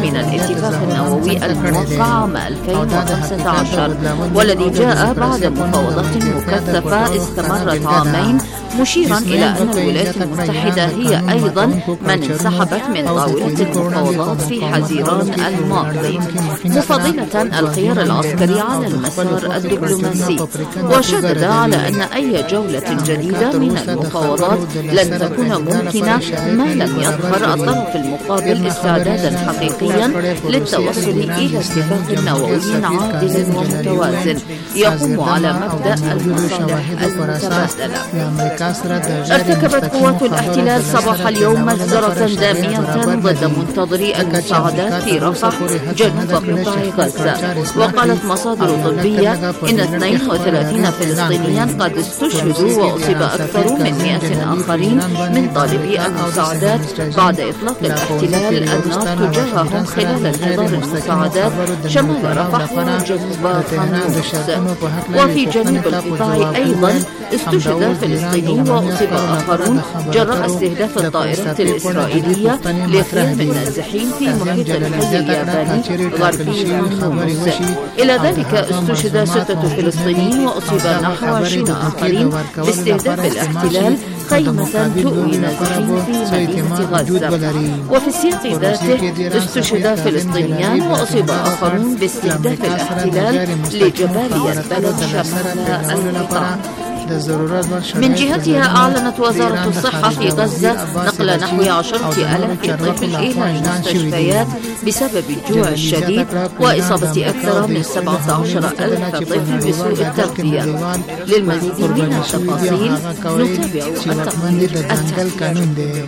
من الاتفاق النووي الموقع عام 2015 والذي جاء بعد مفاوضات مكثفة استمرت عامين، مشيرا إلى أن الولايات المتحدة هي أيضا من انسحبت من طاولة المفاوضات في حزيران الماضي، مفضلة الخيار العسكري على المسار الدبلوماسي. وشدد على أن أي جولة جديدة من المفاوضات لن تكون ممكنة ما لم يظهر الطرف المقابل استعدادا حقيقيا للتوصل إلى اتفاق نووي عادل ومتوازن يقوم على مبدأ المصالح المتبادلة. ارتكبت قوات الاحتلال صباح اليوم مجزرة دامية ضد منتظري المساعدات في رفح جنوب قطاع غزة. وقالت مصادر طبية إن 32 فلسطينيا قد استشهدوا وأصيب أكثر من 100 آخرين من طالبي المساعدات بعد إطلاق الاحتلال النار تجاههم خلال انتظار المساعدات شمال رفح وجنوب خان يونس. وفي جنوب القطاع أيضا استشهد فلسطيني وأصيب آخرون جراء استهداف الطائرات الإسرائيلية لقيام النازحين في محيط الحي الياباني غربي خان. إلى ذلك استشهد 6 فلسطينيين وأصيب نحو 20 آخرين باستهداف الاحتلال خيمة تؤوي نازحين في مدينة غزة. وفي السياق ذاته استشهد فلسطينيان وأصيب آخرون باستهداف الاحتلال لجباليا البلد شمال القطاع. من جهتها أعلنت وزارة الصحة في غزة نقل نحو 10,000 طفل إلى المستشفيات بسبب الجوع الشديد وإصابة أكثر من 17,000 طفل بسوء التغذية. للمزيد من التفاصيل نتابع التقرير التالي.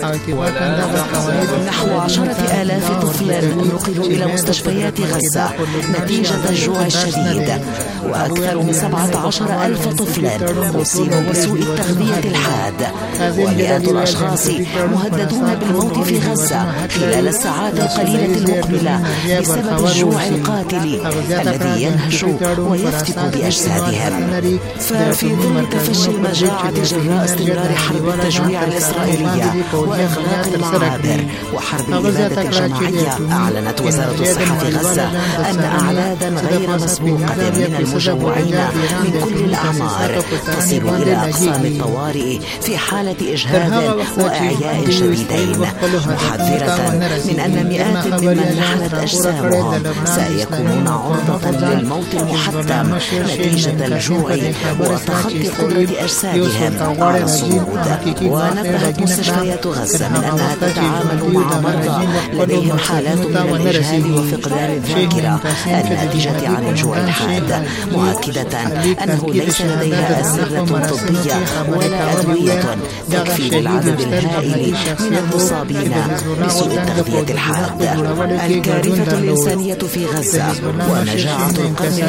نحو 10,000 طفل نقلوا إلى مستشفيات غزة نتيجة الجوع الشديد، وأكثر من 17,000 طفل أصيبوا بسوء التغذية الحاد، ومئات الأشخاص مهددون بالموت في غزة خلال الساعات القليلة المقبلة بسبب الجوع القاتل الذي ينهش ويفتك بأجسادهم. ففي ظل تفشي المجاعة جراء استمرار حرب التجويع الإسرائيلية وإغلاق المعابر وحرب الإبادة الجماعية، أعلنت وزارة الصحة في غزة أن أعدادا غير مسبوقة من المجوعين من كل الأعمار تصل إلى أقسام الطوارئ في حالة إجهاد وإعياء شديدين، محذرة من أن مئات ممن نحلت أجسامهم سيكونون عرضة للموت المحتم نتيجة الجوع وتخطي قدرة أجسادهم على الصمود. ونبهت مستشفيات غزة من أنها تتعامل مع مرضى لديهم حالات من الإجهاد وفقدان الذاكرة الناتجة عن الجوع الحاد، مؤكدة أنه ليس لديها أسرة طبية ولا أدوية تكفي للعدد الهائل من المصابين بسوء التغذية الحاد. الكارثة الإنسانية في غزة ومجاعة القرن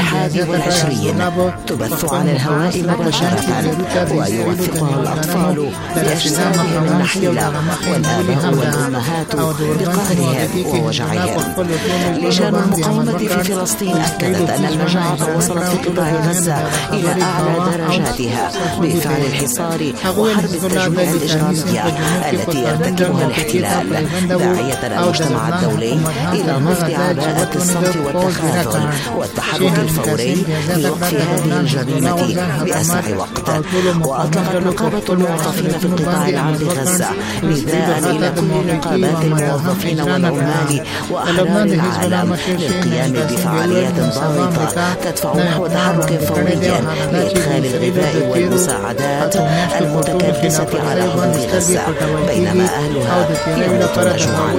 21 تبث على الهواء مباشرة ويوثقها الأطفال بأجسامهم النحيلة والآباء والأمهات بقهرهم ووجعهم. لجان المقاومة في فلسطين أكدت أن المجاعة وصلت في قطاع غزة إلى أعلى درجاتها بفعل الحصار وحرب التجويع الإجرامية التي يرتكبها الاحتلال، داعية المجتمع الدولي إلى نفض عباءة الصمت والتخاذل والتحرك الفوري لوقف هذه الجريمة بأسرع وقت. وأطلقت نقابة الموظفين في القطاع العام بغزة نداء إلى كل نقابات الموظفين والعمال وأحرار العالم للقيام بفعاليات ضاغطة تدفع نحو تحرك فوري لإدخال الغذاء والمساعدات المتكدسة على حدود غزة بينما أهلها يموتون جوعا.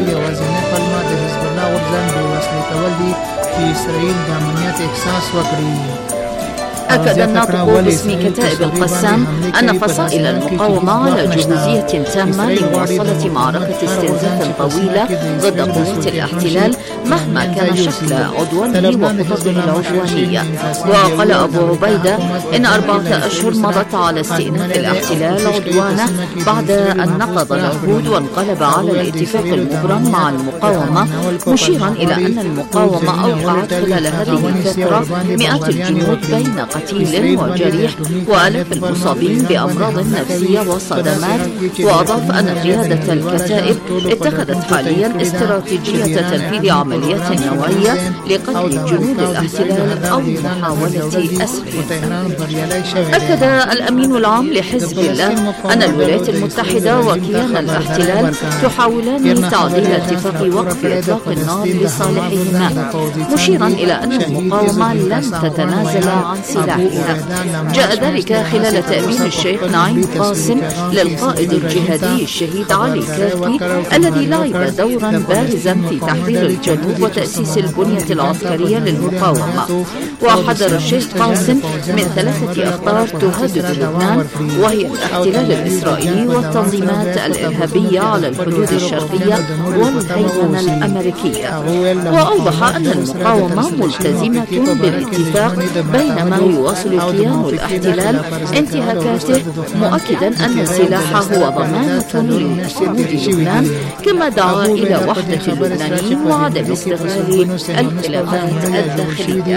أكد الناطق باسم كتائب القسام أن فصائل المقاومة على جهوزية تامة لمواصلة معركة استنزاف طويلة ضد قوات الاحتلال مهما كان شكل عدوانه وخططه العدوانية. وقال أبو عبيدة إن 4 أشهر مضت على استئناف الاحتلال عدوانه بعد أن نقض العهود وانقلب على الاتفاق المبرم مع المقاومة، مشيرا إلى أن المقاومة أوقعت خلال هذه الفترة مئات الجنود بين قتيل وجريح وآلاف المصابين بأمراض نفسية وصدمات. وأضاف أن قيادة الكتائب اتخذت حاليا استراتيجية تنفيذ عمليات نوعية لقتل جنود الاحتلال أو محاولة أسرهم. أكد الأمين العام لحزب الله أن الولايات المتحدة وكيان الاحتلال تحاولان تعديل اتفاق وقف إطلاق النار لصالحهما، مشيرا إلى أن المقاومة لن تتنازل عن سلاحها. جاء ذلك خلال تأمين الشيخ نعيم قاسم للقائد الجهادي الشهيد علي كافي الذي لعب دورا بارزا في تحرير الجنوب وتأسيس البنية العسكرية للمقاومة. وحذر الشيخ قاسم من 3 أخطار تهدد لبنان، وهي الاحتلال الإسرائيلي والتنظيمات الإرهابية على الحدود الشرقية والهيمنة الأمريكية. وأوضح أن المقاومة ملتزمة بالاتفاق بينما يواصل كيان الاحتلال انتهاكاته، مؤكدا أن السلاح هو ضمانة لصمود لبنان، كما دعا إلى وحدة اللبنانيين وعدم استغلال الخلافات الداخلية.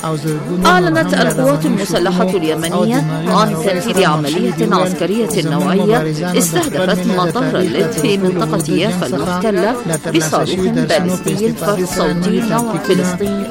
أعلنت القوات المسلحة اليمنية عن تنفيذ عملية عسكرية نوعية استهدفت مطار اللد في منطقة يافا المحتلة بصاروخ باليستي الفرد صوتي نوع فلسطين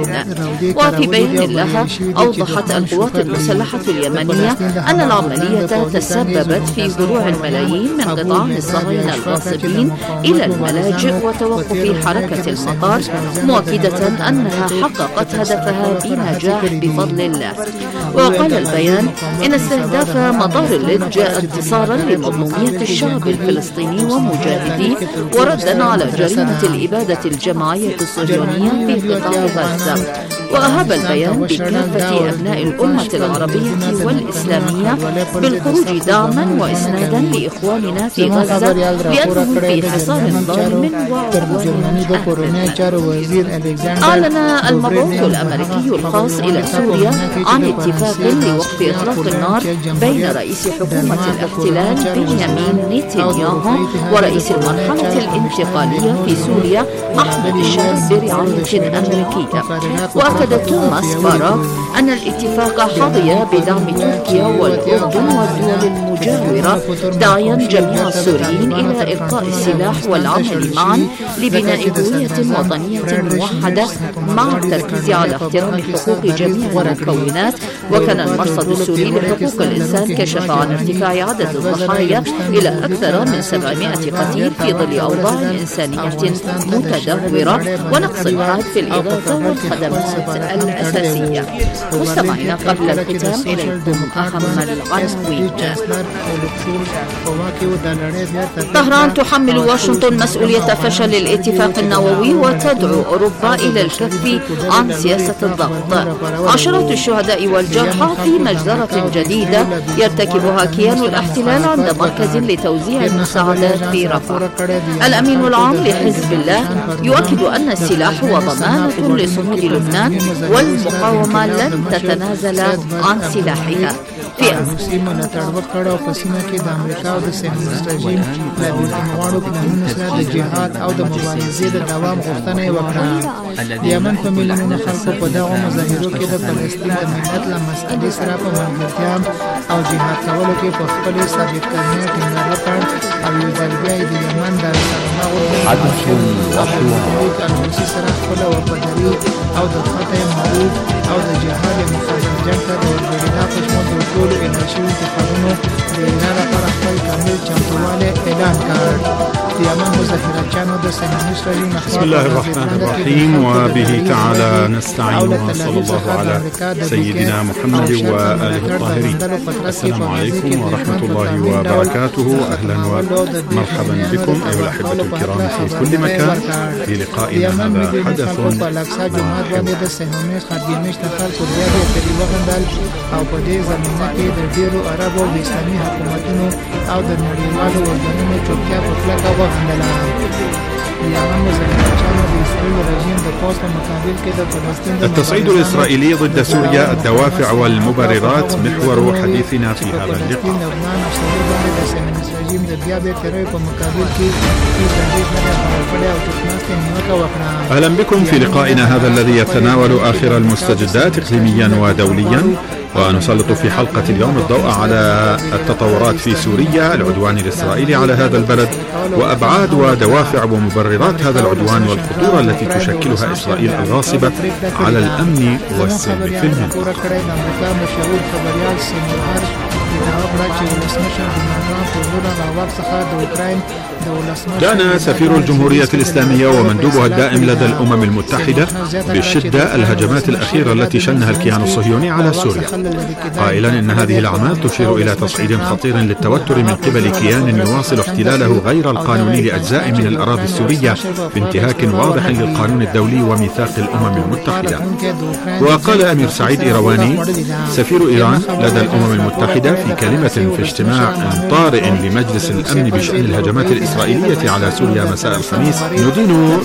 2. وفي بيان لها أوضحت القوات المسلحة اليمنية أن العملية تسببت في رجوع الملايين من قطاع الصهاينة الغاصبين إلى الملاجئ وتوقف حركة المطار، مؤكدة أنها حققت هدفها بنجاح بفضل الله. وقال البيان إن استهداف مطار اللد جاء انتصارا لمظلومية الشعب الفلسطيني ومجاهديه، وردا على جريمة الإبادة الجماعية الصهيونية في قطاع غزة. وأهاب البيان بكافة أبناء الأمة العربية والإسلامية بالخروج دعما وإسنادا لإخواننا في غزة لأنهم في حصار ظالم وعدوان أعلن المبعوث الأمريكي الخاص إلى سوريا عن اتفاق لوقف إطلاق النار بين رئيس حكومة الاحتلال بنيامين نتنياهو ورئيس المرحلة الانتقالية في سوريا أحمد الشاب برعاية أمريكية. وأكد توماس باراك أن الاتفاق حظي بدعم تركيا والأردن والدول المجاورة، داعيا جميع السوريين إلى إلقاء السلاح والعمل معا لبناء هوية وطنية موحدة مع التركيز على احترام حقوق جميع المكونات. وكان المرصد السوري لحقوق الإنسان كشف عن ارتفاع عدد الضحايا إلى أكثر من 700 قتيل في ظل أوضاع إنسانية متدهورة ونقص حاد في الإغاثة والخدمات الأساسية. مستمعينا، قبل الختام إليكم أهم العناوين. طهران تحمل واشنطن مسؤولية فشل الاتفاق النووي وتدعو أوروبا إلى الكف عن سياسة الضغط. عشرات الشهداء والجرحى في مجزرة جديدة يرتكبها كيان الاحتلال عند مركز لتوزيع المساعدات في رفح. الأمين العام لحزب الله يؤكد أن السلاح هو ضمانة لصمود لبنان والمقاومة لن تتنازل عن سلاحها. في یمن په میلیونونو خلکو په دغو مظاهرو کې د فلسطین د ملت له مسألې سره په ملګرتیا او جهاد کولو کې په خپلې ثابتقدمۍ ټینګار وکړ او یو ځل بیا یې د یمن د الحوثي سره خپله وفاداري او د فتح معروف او د جهاد مخالف جنګ ته د ورګېدا په شمول د ټولو اعلان شوي انتخابونو د اعلان لپاره خپل کامل چمتووالی اعلان کړ. بسم الله الرحمن الرحيم، وبه تعالى نستعين، وصلى الله على سيدنا محمد وآله الطاهرين. السلام عليكم ورحمة الله وبركاته. أهلا ومرحبا بكم أيها الأحبة الكرام في كل مكان في لقائنا هذا حدث یمن مزاحمتچانو د اسرائیل رژیم د التصعيد الإسرائيلي ضد سوريا، الدوافع والمبررات محور حديثنا في هذا اللقاء. أهلا بكم في لقائنا هذا الذي يتناول آخر المستجدات إقليميا ودوليا، ونسلط في حلقة اليوم الضوء على التطورات في سوريا، العدوان الإسرائيلي على هذا البلد وأبعاد ودوافع ومبررات هذا العدوان والخطورة التي تشكلها إسرائيل الغاصبة على الأمن والسلم في المنطقة. كان سفير الجمهورية الإسلامية ومندوبها الدائم لدى الأمم المتحدة بشدة الهجمات الأخيرة التي شنها الكيان الصهيوني على سوريا، قائلا إن هذه الأعمال تشير إلى تصعيد خطير للتوتر من قبل كيان يواصل احتلاله غير القانوني لأجزاء من الأراضي السورية بانتهاك واضح للقانون الدولي وميثاق الأمم المتحدة. وقال أمير سعيد إيرواني سفير إيران لدى الأمم المتحدة في كلمة في اجتماع طارئ لمجلس الأمن بشأن الهجمات الإسرائيلية على سوريا مساء الخميس: ندين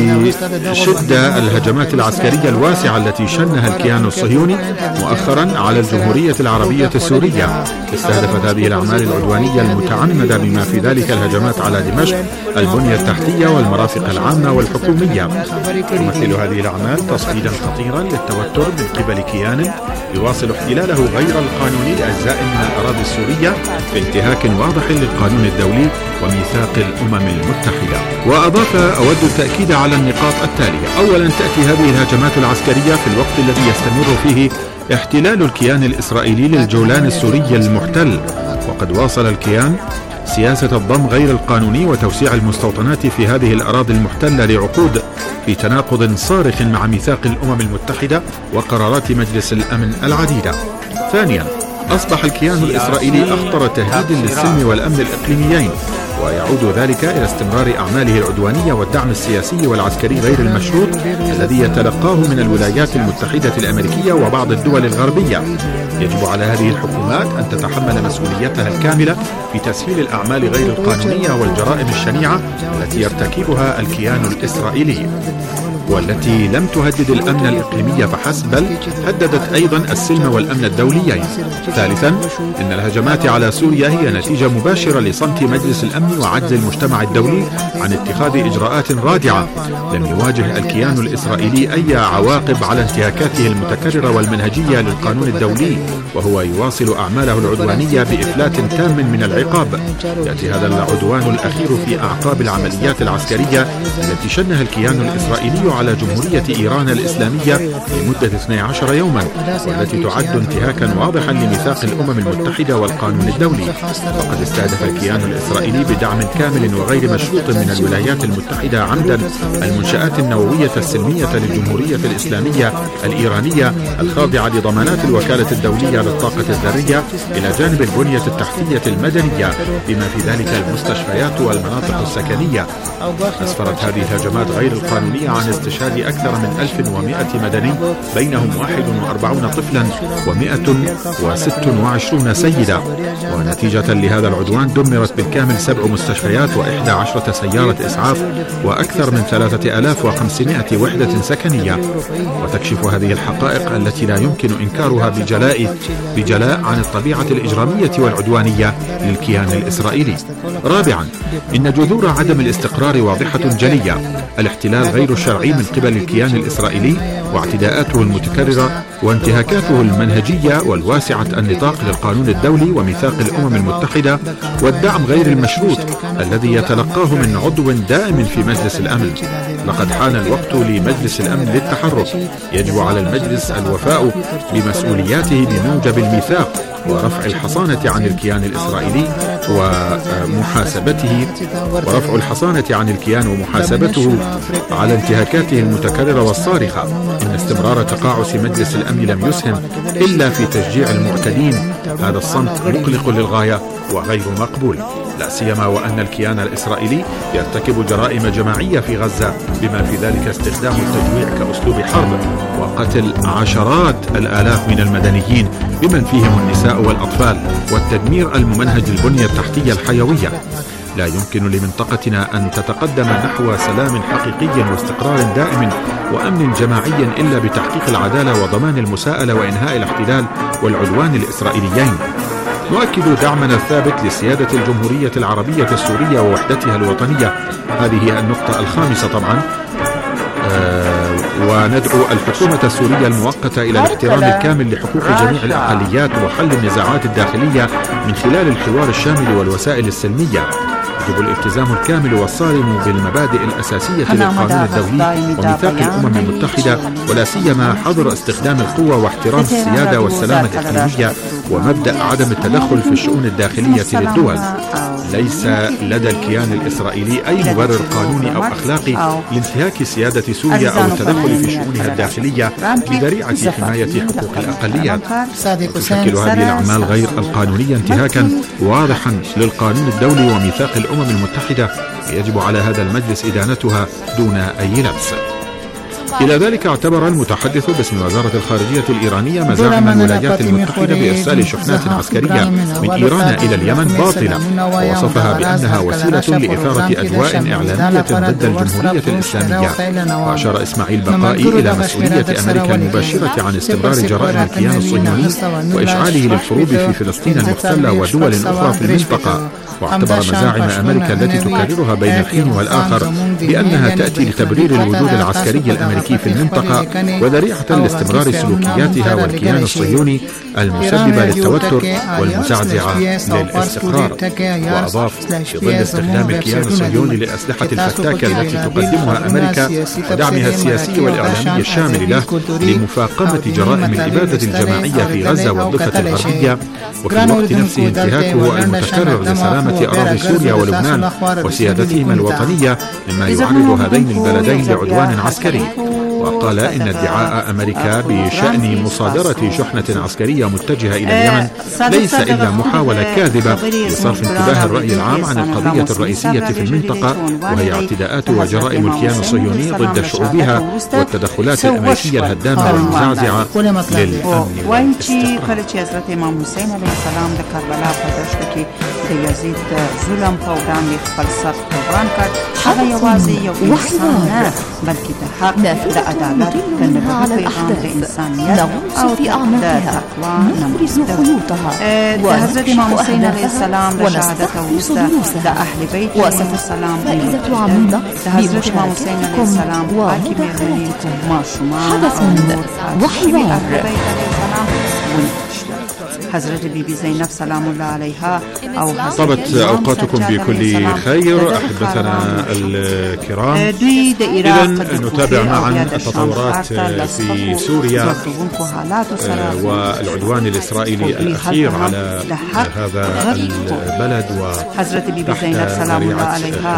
بشدة الهجمات العسكرية الواسعة التي شنها الكيان الصهيوني مؤخرا على الجمهورية العربية السورية. استهدفت هذه الأعمال العدوانية المتعمدة بما في ذلك الهجمات على دمشق، البنية التحتية والمرافق العامة والحكومية. تمثل هذه الأعمال تصعيدا خطيرا للتوتر من قبل كيان يواصل احتلاله غير القانوني لأجزاء من الأراضي السورية بانتهاك واضح للقانون الدولي وميثاق الأمم المتحدة. وأضاف: أود التأكيد على النقاط التالية. أولا، تأتي هذه الهجمات العسكرية في الوقت الذي يستمر فيه احتلال الكيان الإسرائيلي للجولان السوري المحتل، وقد واصل الكيان سياسة الضم غير القانوني وتوسيع المستوطنات في هذه الأراضي المحتلة لعقود، في تناقض صارخ مع ميثاق الأمم المتحدة وقرارات مجلس الأمن العديدة. ثانيا، أصبح الكيان الإسرائيلي أخطر تهديد للسلم والأمن الإقليميين، ويعود ذلك إلى استمرار أعماله العدوانية والدعم السياسي والعسكري غير المشروط الذي يتلقاه من الولايات المتحدة الأمريكية وبعض الدول الغربية. يجب على هذه الحكومات أن تتحمل مسؤوليتها الكاملة في تسهيل الأعمال غير القانونية والجرائم الشنيعة التي يرتكبها الكيان الإسرائيلي، والتي لم تهدد الأمن الإقليمي فحسب، بل هددت أيضا السلم والأمن الدوليين. ثالثا، إن الهجمات على سوريا هي نتيجة مباشرة لصمت مجلس الأمن وعجز المجتمع الدولي عن اتخاذ إجراءات رادعة. لم يواجه الكيان الإسرائيلي أي عواقب على انتهاكاته المتكررة والمنهجية للقانون الدولي، وهو يواصل أعماله العدوانية بإفلات تام من العقاب. يأتي هذا العدوان الأخير في أعقاب العمليات العسكرية التي شنها الكيان الإسرائيلي على جمهورية إيران الإسلامية لمدة 12 يوما، والتي تعد انتهاكا واضحا لميثاق الأمم المتحدة والقانون الدولي. وقد استهدف الكيان الإسرائيلي بدعم كامل وغير مشروط من الولايات المتحدة عمدا المنشآت النووية السلمية للجمهورية الإسلامية الإيرانية الخاضعة لضمانات الوكالة الدولية للطاقة الذرية، إلى جانب البنية التحتية المدنية بما في ذلك المستشفيات والمناطق السكنية. أسفرت هذه الهجمات غير القانونية عن استشهاد أكثر من 1100 مدني، بينهم 41 طفلا و126 سيدة. ونتيجة لهذا العدوان دمرت بالكامل 7 مستشفيات و11 سيارة إسعاف وأكثر من 3500 وحدة سكنية. وتكشف هذه الحقائق التي لا يمكن إنكارها بجلاء عن الطبيعة الإجرامية والعدوانية للكيان الإسرائيلي. رابعا، إن جذور عدم الاستقرار واضحة جلية. الاحتلال غير الشرعي من قبل الكيان الإسرائيلي واعتداءاته المتكررة وانتهاكاته المنهجية والواسعة النطاق للقانون الدولي وميثاق الأمم المتحدة، والدعم غير المشروط الذي يتلقاه من عضو دائم في مجلس الأمن. لقد حان الوقت لمجلس الأمن للتحرك. يجب على المجلس الوفاء بمسؤولياته بموجب الميثاق ورفع الحصانة عن الكيان الإسرائيلي ومحاسبته على انتهاكاته المتكررة والصارخة. إن استمرار تقاعس مجلس الأمن لم يسهم إلا في تشجيع المعتدين. هذا الصمت مقلق للغاية وغير مقبول، لا سيما وأن الكيان الإسرائيلي يرتكب جرائم جماعية في غزة، بما في ذلك استخدام التجويع كأسلوب حرب وقتل عشرات الآلاف من المدنيين بمن فيهم النساء والأطفال، والتدمير الممنهج للبنية التحتية الحيوية. لا يمكن لمنطقتنا أن تتقدم نحو سلام حقيقي واستقرار دائم وأمن جماعي إلا بتحقيق العدالة وضمان المساءلة وإنهاء الاحتلال والعدوان الإسرائيليين. نؤكد دعمنا الثابت لسيادة الجمهورية العربية السورية ووحدتها الوطنية، هذه هي النقطة الخامسة طبعا، وندعو الحكومة السورية المؤقتة إلى الاحترام الكامل لحقوق جميع الأقليات وحل النزاعات الداخلية من خلال الحوار الشامل والوسائل السلمية. يجب الالتزام الكامل والصارم بالمبادئ الأساسية للقانون الدولي وميثاق الأمم المتحدة، ولا سيما حظر استخدام القوة واحترام السيادة والسلامة الإقليمية ومبدأ عدم التدخل في الشؤون الداخلية للدول. ليس لدى الكيان الإسرائيلي أي مبرر قانوني أو أخلاقي لانتهاك سيادة سوريا أو التدخل في شؤونها الداخلية بذريعة حماية حقوق الأقليات. تشكل هذه الأعمال غير القانونية انتهاكا واضحا للقانون الدولي وميثاق الأمم المتحدة، يجب على هذا المجلس إدانتها دون أي لبس. إلى ذلك اعتبر المتحدث باسم وزارة الخارجية الإيرانية مزاعم الولايات المتحدة بإرسال شحنات عسكرية من إيران إلى اليمن باطلة، ووصفها بأنها وسيلة لإثارة أجواء إعلامية ضد الجمهورية الإسلامية. وأشار إسماعيل بقائي إلى مسؤولية أمريكا المباشرة عن استمرار جرائم الكيان الصهيوني وإشعاله للحروب في فلسطين المحتلة ودول أخرى في المنطقة، واعتبر مزاعم أمريكا التي تكررها بين الحين والآخر بأنها تأتي لتبرير الوجود العسكري الأمريكي في المنطقة وذريعة لاستمرار سلوكياتها والكيان الصهيوني المسببة للتوتر والمزعزعة للاستقرار. وأضاف: في ظل استخدام الكيان الصهيوني للأسلحة الفتاكة التي تقدمها أمريكا ودعمها السياسي والإعلامي الشامل له لمفاقمة جرائم الإبادة الجماعية في غزة والضفة الغربية، وفي الوقت نفسه انتهاكه المتكرر لسلامة أراضي سوريا ولبنان وسيادتهما الوطنية مما يعرض هذين البلدين لعدوان عسكري. وقال إن ادعاء أمريكا بشأن مصادرة شحنة عسكرية متجهة إلى اليمن ليس إلا محاولة كاذبة لصرف انتباه الرأي العام عن القضية الرئيسية في المنطقة، وهي اعتداءات وجرائم الكيان الصهيوني ضد شعوبها والتدخلات الأمريكية الهدامة والمزعزعة للأمن والاستقرار. نطل على الأحداث، نغوص في أعماقها، نفرز خيوطها ونكشف أهدافها ونستخلص دروسها، وستكون فائدة عميمة بمشاركتكم ومداخلتكم. حدث وحوار. حضرت بيبي زينب سلام الله عليها طبت أوقاتكم بكل خير أحبتنا الكرام. إذن نتابع معا التطورات في سوريا والعدوان الإسرائيلي الأخير على هذا البلد حضرت بيبي زينب سلام الله عليها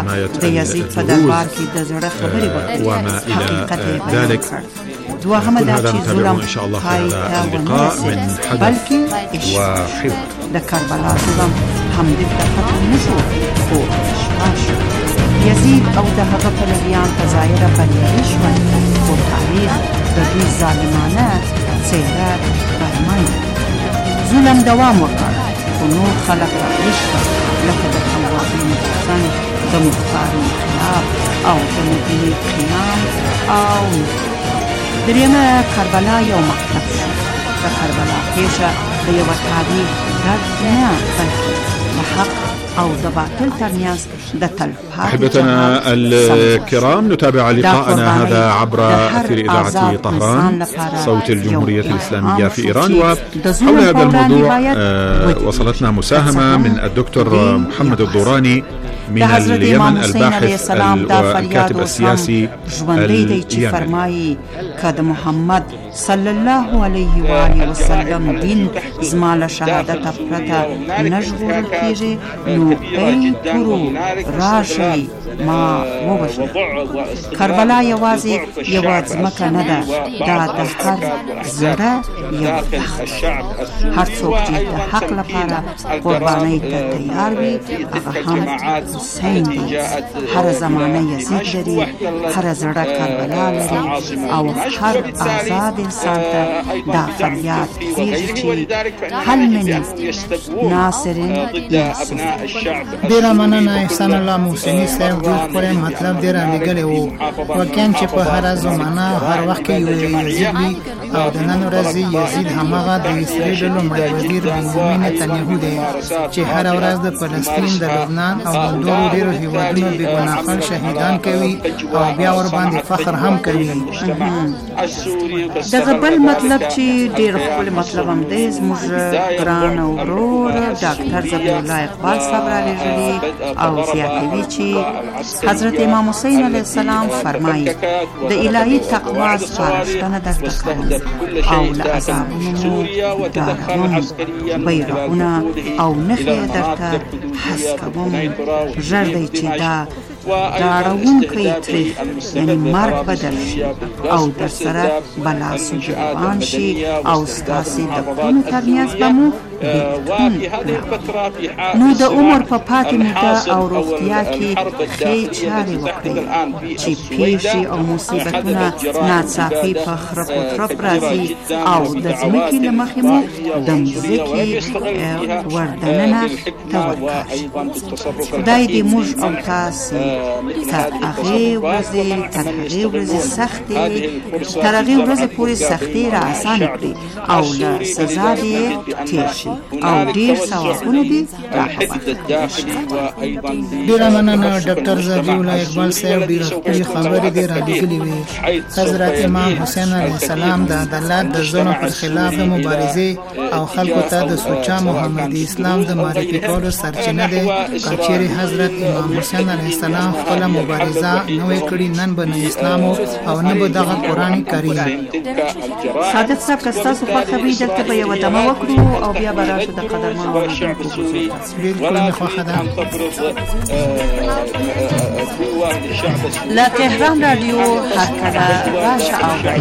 وما إلى ذلك. كل هذا نتابعه إن شاء الله في هذا اللقاء من حدث وحوار. لكربلاء حمد الدفة النشوف فوق الشراش يزيد أو ده غفلبيان تزاير فليش والتاريخ بدوي الظالمانات سيرات برمان ظلم دوام وقر ونور خلق رشفة لكد الحواضين الحسن دمختار الخلاف أو دمدين القيام أو دريما كربلاء يوم مقتبش كربلاء كيشا بيوة تاريخ ردنا بلكي لحق أو ضباط الترنياس أحبتنا الكرام، نتابع لقاءنا هذا عبر أثير إذاعة طهران صوت الجمهورية الإسلامية في إيران. وحول هذا الموضوع وصلتنا مساهمة من الدكتور محمد الضوراني من اليمن، الباحث والكاتب السياسي اليمني. كاد محمد صلى الله عليه وآله وسلم دين زمال شهادة فرطة نجور الكيجي نو أي كرو راشي ما وبشنا كربلاء يوازي يواز مكة ندى دا دهر زرا يوضخ هر سوك جيت حق لپارا قرباني تياروي أغهم حسين دي هر زمانه يزيد لري هر زرا كربلاء لري أو هر آزاد انسان ته دا فریاد کیږي چې حل مني. ناصرین یوسف. ډیره مننه احسان الله محسني صاحب، ډېر ښکلی مطلب دې رالېږلی و. واقعا چې په هره زمانه هر وخت کې یو یزید وي او د نن ورځې یزید هماغه د اسرائیلو لومړی وزیر بنیامین نتنیاهو دی چې هره ورځ د فلسطین، د لبنان او د نورو ډېرو هېوادونو بېګناه خلک شهیدان کوي او بیا ورباندې فخر هم کوي. دغه بل مطلب چې ډېر ښکلی مطلب هم دی، زموږ ګران ورور ډاکټر ذبیح الله اقبال صاحب رالیږلي او زیاتوي چې حضرت امام حسین علیه السلام فرمایي د الهي تقوا سپارښتنه درته کوم او له عذابونو ډاروم، بیرغونه او نښې درته حس کوم. ژر دی چې دا ډاروونکی تریخ یعنی مرګ بدل شي او در سره بلا سوجه روان شي او ستاسې د پلونو ترمنځ به مو نو د عمر په پاتې موده او روغتیا کې ښې چارې وکړئ چې پیښې او مصیبتونه ناڅاپي په خرپ و ترپ راځي او د ځمکې له مخې مو د مځکې وردننه ته ورکاشي. خدای دې موږ او تاسې تر هغې ورځې پورې سختۍ را اسانه کړي او له سزا دې تېر شي او ډېر ثوابونه دې را په برخه شي. ډېره مننه ډاکټر ذبیح الله اقبال صاحب، ډېرې ښکلې خبرې دې رالېږلې وې. حضرت امام حسین علیه السلام د عدالت د ظلم پر خلاف د مبارزې او خلکو ته د سوچا محمدي اسلام د معرفي کولو سرچینه دی. که چیرې حضرت امام حسین علیه السلام خپله مبارزه نه وای کړې، نن به نه اسلام او نه به دغه قرآن کریم. صادق صاحب که ستاسو خوښه وي دلته به یوه دمه وکړو او بیا به راشو د قدرمنو اورېدونکو حضور ته. بلکل مې خوښه ده. له تهران رادیو هرکله راشه اورئ.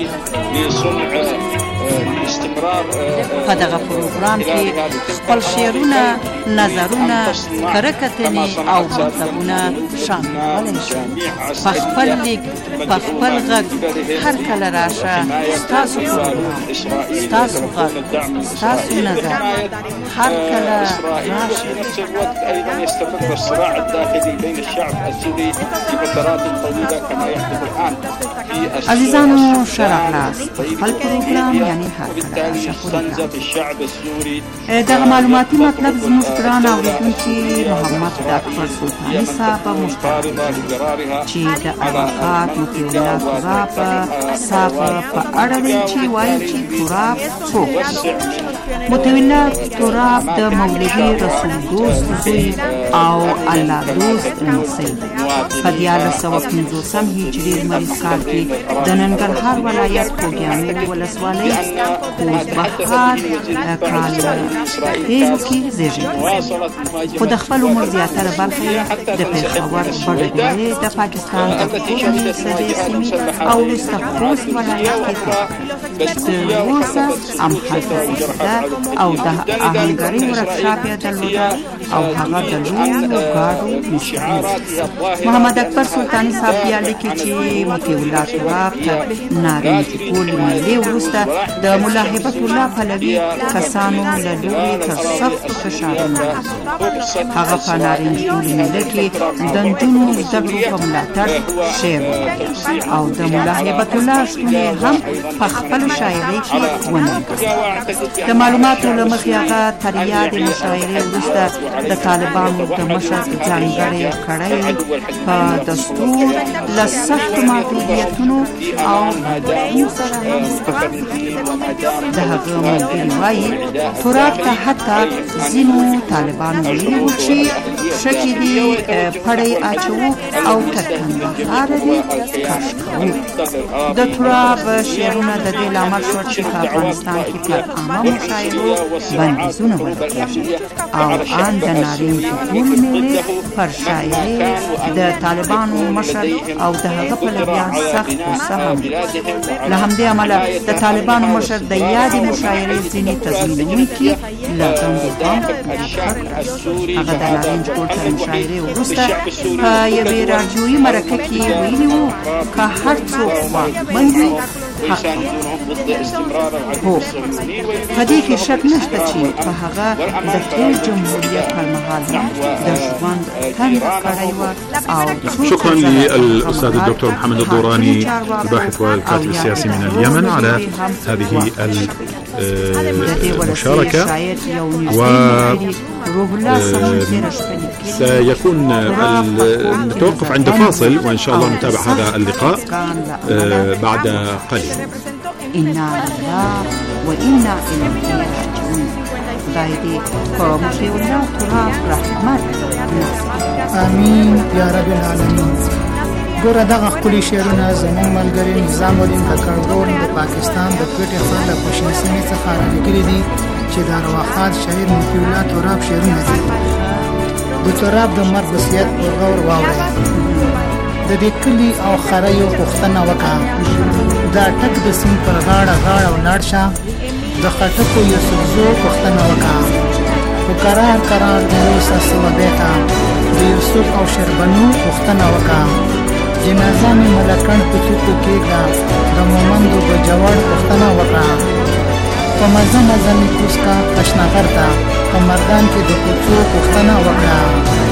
په دغه پروګرام کې خپل شعرونه، نظرونه، کرکتنې او مطلبونه شاملولی شئ. په خپل لیک، په خپل غږ هر کله راشه. ستاسو پروګرام، ستاسو غږ، ستاسو نظر هر کله راشه. عزیزانو ښه راغلاست په خپل پروګرام یعنی هر کله راشه پروګرام. دغه معلوماتي مطلب زموږ ګران اورېدونکي محمد ډاکټر سلطاني صاحب موږ ته چې د اباقات مطیع الله تراب صاحب په اړه دی چې وایي چې تراب څوک دی. مطیع الله تراب د مولوي رسول دوست زوی او الله دوست لمسی په 1150 هجري لمریز کال کې د ننګرهار ولایت خوږیاڼو ولسوالۍ کوزبهار کال تیرو کې زیږېدلی، خو د خپل عمر زیاتره برخه یې د پېښور بډګرې د پاکستان د کومې صدې سیمې او وروسته خوست ولایت کې تر اوسه همهلته زیږېده او د آهنګرۍ ورکشاپ یې درلوده او هغه د لویو ګاډو مشهور. محمد اکبر سلطاني صاحب بیا لیکي چې مطیع الله تراب تر نارنج ګل میلې وروسته د ملا هیبت الله پهلوي کسانو له لوري تر سختو فشارونو هغه په نارنج ګل میله کې د نجونو زده کړو په ملاتړ شعر وویل او د ملا هیبت الله شتون یې هم په خپلو شاعرۍ کې وننګوه. د معلوماتو له مخې هغه تر یادې مشاعرې وروسته د طالبانو د مشر ځانګړې کړۍ په دستور له سختو محدودیتونو او سره هم د هغه ملګري وایي تراب ته حتی ځینو طالبانو ویلي وو چې ښځې دې پړی اچوو او تر کندهاره دې کش کوو. د تراب شعرونه د دې لامل شول چې په افغانستان کې پر عامه مشاعرو بندیزونه ولګېږي او ان د نارنج ګل میلې پر شاعرۍ د طالبانو مشر او د هغه پلویان سخت غوسه هم له همدې امله د طالبانو مشر د یادې مشاعرې ځینې تضمینوونکي له دندې هم هغه د نارنج ټول تر مشاعرې وروسته په یوې راډیویي مرکه کې ویلي وو که هر څوک واکمن وي حق هو په دې کې شک نشته چې په هغه د تیر جمهوریت پر مهال د ژوند تنده کړې وه او شكرا للأستاذ الدكتور محمد الدوراني الباحث والكاتب السياسي من اليمن على هذه المشاركة. سيكون نتوقف عند فاصل وإن شاء الله نتابع هذا اللقاء بعد قليل. إنا لله وإنا إليه راجعون. خدای دې په مشي الله تراب رحمت آمین یا رب العالمین. ګوره دغه ښکلي شعرونه زموږ ملګري نظام الدین ککړ د پاکستان د کوټې ښار له خوشنۍ سیمې څخه رالیکلي دي چې د ارواښاد شاعر مفي الله تراب شعرونه دي. د تراب د مرګ وصیت پر غور واورئ. د دې کلي او خریو پوښتنه وکړه. دا ټک د سیند پر غاړه ولاړ شه. د خټکو یوسفزو پوښتنه وکړه. په کرار د یوسه سوه بیته د یوسف او شربنو پوښتنه وکړه. جنازه مې ملکڼ په څوکو کېږده د مومندو په جوړ پوښتنه وکړه. په مزه مې کوز کا اشنغر ته په مردان کې د کوڅو پوښتنه وکړه.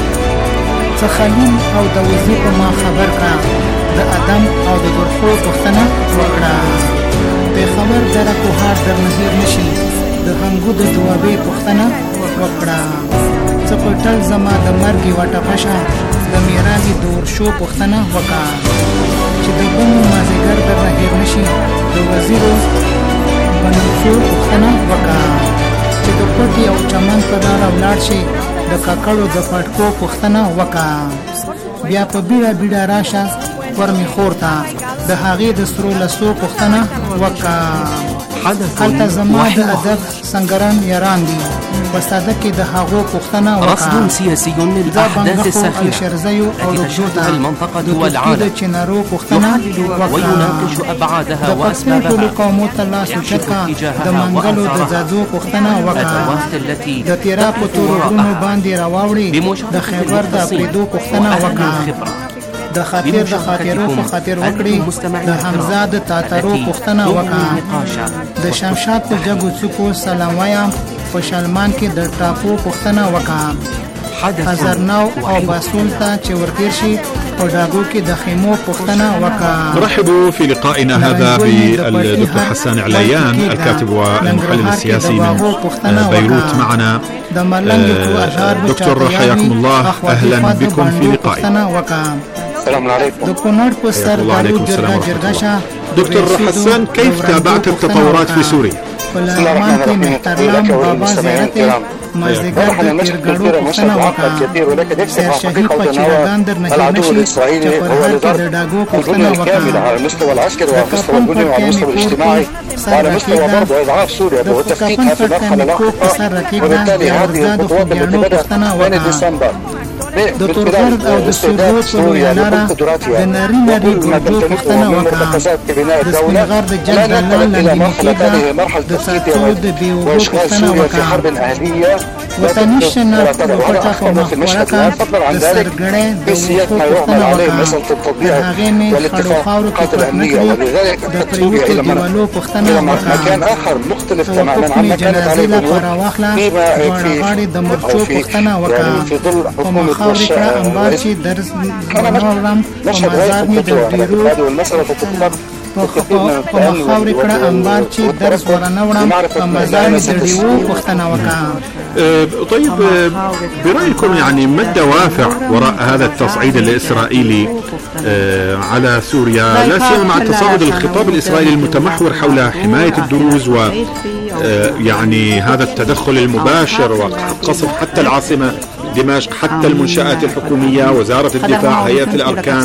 څه خلیل او د وزې په ما خبر کړه. د ادم او د درخو پوښتنه وکړه. پېښور دره کوهار درنه هېر نشي د همګو د جوابې پوښتنه وکړه. څه پټل زما د مرګ یوه ټپه شه د میراثي د ورشو پوښتنه وکړه. چې د بنو مازدیګر درنه هېر نشي د وزیرو بنوڅو پوښتنه وکړه. چې د پټي او چمن په لاره ولاړ شي د ککړو د پټکو پوښتنه وکړه. بیا په بیړه راشه ورمې خور ته د هغې د سرو لسو پوښتنه وکړه. هلته زما د ادب سنګران یاران دي په ساده کې د هغو پوښتنه وکړه. رصد سیاسي للأحداث الساخنة التي تشهدها المنطقة والعالم ويناقش أبعادها وأسبابها ويكشف اتجاهها وأثارها والأدوات التي تقوم وراءها بمشاركة المختصين وأهل الخبرة د خاطرو په خاطر وکړي. د حمزه د تاترو پوښتنه وکړه. د شمشاد په جګو څوکو سلام وایم په شلمان کې د ټاپو پوښتنه وکړه. حضرناو او باسول ته چې ورتیر شي په ډاګو کې د خیمو پوښتنه وکړه. نرحب في لقائنا هذا بالدكتور حسان عليان الكاتب والمحلل السياسي من بيروت معنا. دكتور حياكم الله، أهلا بكم في لقائنا. السلام عليكم. دكتور حسان، كيف تابعت التطورات في سوريا؟ بسم الله الرحمن الرحيم. تحياتي وللمستمعين الكرام. طرحا المشهد كثير ومشهد واقع كثير، ولكن يكشف حقيقة ونواه العدو الإسرائيلي هو لضرب البنية الكاملة على المستوى العسكري وعلى المستوى البنيوي وعلى المستوى الاجتماعي وعلى مستوى ضرب وإضعاف سوريا وتفكيكها في مرحلة لاحقة. وبالتالي هذه الخطوات التي بدأت من ديسمبر بالفرد او د سورو په لاره د ناري ګرځو پوښتنه وکړه. د سپینغر د جنګ لاندې کېده د ساتو د بیوګو پوښتنه وکړه. وطنیشن پټه په مخورکه د سرګړې د وښو پوښتنه وکړه. د هغې مې خړو خاورو کې پټ نه کړي د پریوتو دیوالو پوښتنه وکړه. حکمي جنازې لپاره واخله دواړه غاړې د مرچو پوښتنه وکړه. په مخاورې کړه انبار چې درز نورم په مزار مې د ډیرو په مخاورې کړه انبار چې درس ورنه وړم په مزار مې د ډیرو پوښتنه وکړه. طيب، برأيكم يعني ما الدوافع وراء هذا التصعيد الإسرائيلي على سوريا، لا سيما مع تصاعد الخطاب الإسرائيلي المتمحور حول حماية الدروز و يعني هذا التدخل المباشر وقصف حتى العاصمة دمشق، حتى المنشآت الحكومية، وزارة الدفاع، هيئة الأركان؟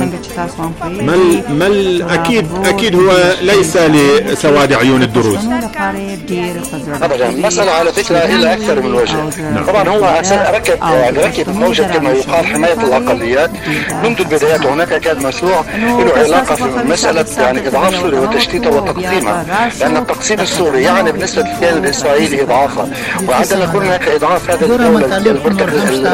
أكيد هو ليس لسواد عيون الدروز. أبدا، المسألة على فكرة إلى أكثر من وجه. طبعا هو ركب موجة كما يقال حماية الأقليات منذ البدايات. هناك كان مشروع له علاقة في مسألة يعني إضعاف سوريا وتشتيتها وتقسيمها، لأن التقسيم السوري يعني بالنسبة للكيان الإسرائيلي إضعافها، وعندما يكون هناك إضعاف هذا الدولة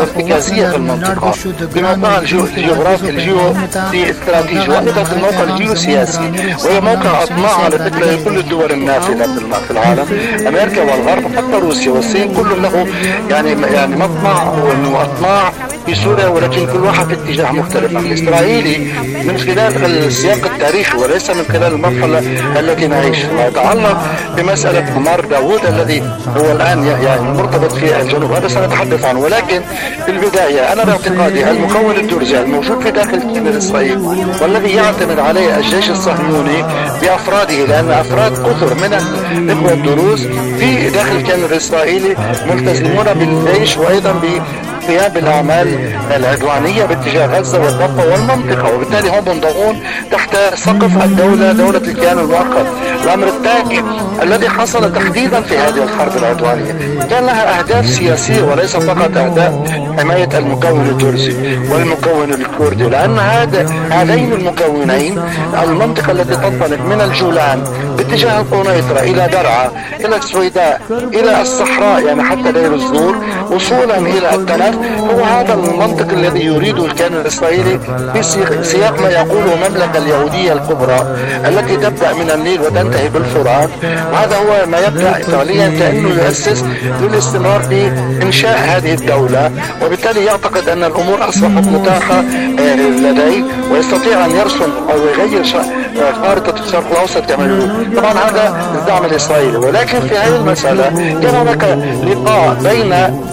ارتكازية في المنطقة بموقع الجغرافي الاستراتيجي وأيضا في الموقع الجيوسياسي، وهي موقع أطماع على فكرة لكل الدول النافذة في العالم، أمريكا والغرب حتى روسيا والصين، كل له يعني مطمع وأطماع في سوريا، ولكن كل واحد في اتجاه مختلف. الإسرائيلي من خلال السياق التاريخي وليس من خلال المرحلة التي نعيشها. ما يتعلق بمسألة عمار داوود الذي هو الآن يعني مرتبط في الجنوب، هذا سنتحدث عنه، ولكن في البداية أنا باعتقادي المكون الدرزي الموجود في داخل كيان الإسرائيلي والذي يعتمد عليه الجيش الصهيوني بأفراده، لأن أفراد كثر من الإخوة الدروز في داخل كيان الإسرائيلي ملتزمون بالجيش وأيضا بالقيام بالأعمال العدوانية باتجاه غزة والضفة والمنطقة، وبالتالي هم منضوون تحت سقف الدولة، دولة الكيان المؤقت. الأمر الثاني الذي حصل تحديدا في هذه الحرب العدوانية كان لها أهداف سياسية وليس فقط أهداف حماية المكون الدرزي والمكون الكردي، لأن هذين المكونين المنطقة التي تنطلق من الجولان باتجاه القنيطرة إلى درعا إلى السويداء إلى الصحراء يعني حتى دير الزور وصولا إلى التنف، هو هذا المنطق الذي يريده الكيان الإسرائيلي في سياق ما يقوله المملكة اليهودية الكبرى التي تبدأ من النيل وتنتهي بالفرات، وهذا هو ما يبدأ فعليا كأنه يؤسس للاستمرار في إنشاء هذه الدولة، وبالتالي يعتقد أن الأمور أصبحت متاحة لديه ويستطيع أن يرسم أو يغير خارطة الشرق الأوسط كما يقول. طبعا هذا الدعم الإسرائيلي، ولكن في هذه المسألة كان هناك لقاء بين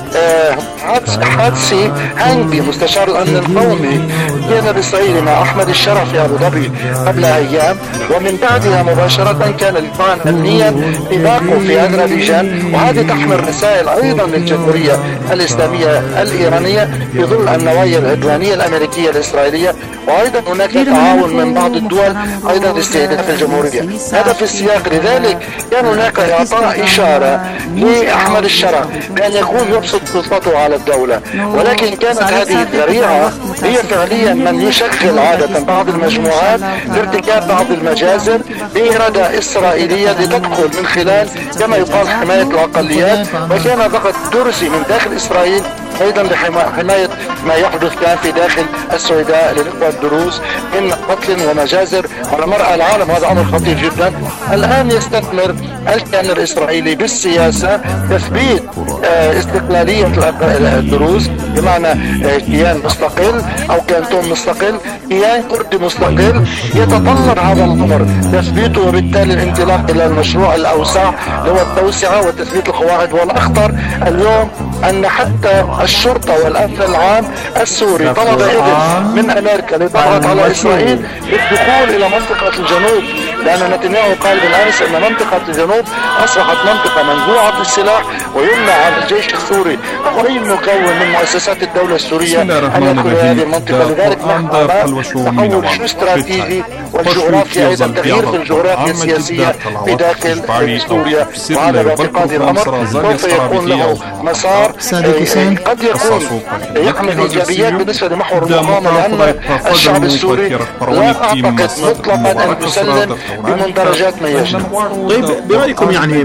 حادثي هانبي مستشار الأمن القومي كان الإسرائيلي مع أحمد الشرف في أبو ظبي قبل أيام، ومن بعدها مباشرة كان لقاء أمنيا في باكو في أذربيجان، وهذه تحمل رسائل أيضا للجمهورية الإسلامية الإيرانية في ظل النوايا العدوانية الأمريكية الإسرائيلية، وأيضا هناك تعاون من بعض الدول أيضا لاستهداف الجمهورية. هذا في السياق. لذلك كان هناك إعطاء إشارة لأحمد الشرف بأن يكون يبسط سلطته على الدولة، ولكن كانت هذه الذريعة هي فعليا من يشغل عادة بعض المجموعات لارتكاب بعض المجازر بإرادة إسرائيلية لتدخل من خلال كما يقال حماية الأقليات، وكان ضغط درزي من داخل إسرائيل أيضا لحماية ما يحدث كان في داخل السويداء للإخوة الدروز من قتل ومجازر على مرأى العالم، هذا أمر خطير جدا. الآن يستثمر الكيان الإسرائيلي بالسياسة تثبيت استقلالية الدروز بمعنى كيان مستقل أو كانتون مستقل، كيان كردي مستقل، يتطلب هذا الأمر تثبيته وبالتالي الانطلاق إلى المشروع الأوسع هو التوسعة وتثبيت القواعد. والأخطر اليوم أن حتى الشرطة والأمن العام السوري طلب إذن من أمريكا لتضغط على إسرائيل للدخول إلى منطقة الجنوب، لأن نتنياهو قال بالأمس أن منطقة الجنوب أصبحت منطقة منزوعة السلاح ويمنع عن الجيش السوري أو أي مكون من مؤسسات الدولة السورية أن يدخل هذه المنطقة. لذلك نحن تحول استراتيجي والجغرافيا أيضا تغيير في الجغرافيا السياسية في داخل سوريا، وهذا باعتقادي الأمر سوف يكون له مسار قد يكون يحمل إيجابيات بالنسبة لمحور المقاومة، لأن الشعب السوري لا أعتقد مطلقا أن يسلم بمندرجات ما يجب. طيب برأيكم يعني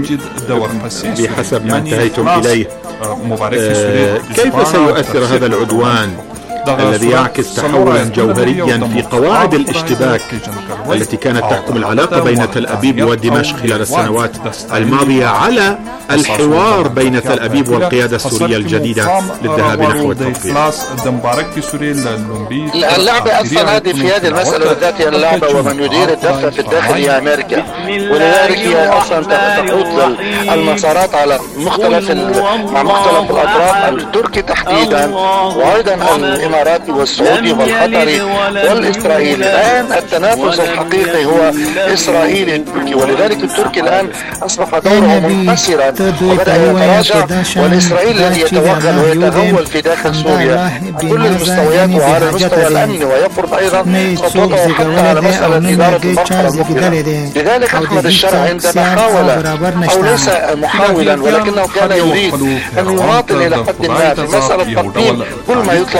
بحسب ما انتهيتم إليه كيف سيؤثر هذا العدوان الذي يعكس تحولا جوهريا في قواعد الاشتباك التي كانت تحكم العلاقة بين تل أبيب ودمشق خلال السنوات الماضية على الحوار بين تل أبيب والقيادة السورية الجديدة للذهاب نحو التوفيق؟ اللعبة أصلا هذه في هذه المسألة بالذات هي اللعبة، ومن يدير الدفة في الداخل هي أمريكا، ولذلك هي أصلا تحوط المسارات على مختلف الأطراف التركي تحديدا وأيضا الإماراتي والسعودي والقطري والإسرائيلي. الآن التنافس الحقيقي هو إسرائيلي تركي، ولذلك التركي الآن أصبح دوره منحسرا وبدأ يتراجع، والإسرائيلي الذي يتوغل ويتغول في داخل سوريا كل المستويات وعلى المستوى الأمني ويفرض أيضا خطوته حتى على مسألة إدارة المنطقة المقبلة. لذلك أحمد الشرع عندما حاول أو ليس محاولا ولكنه كان يريد أن يماطل إلى حد ما في مسألة تقديم كل ما يطلب منه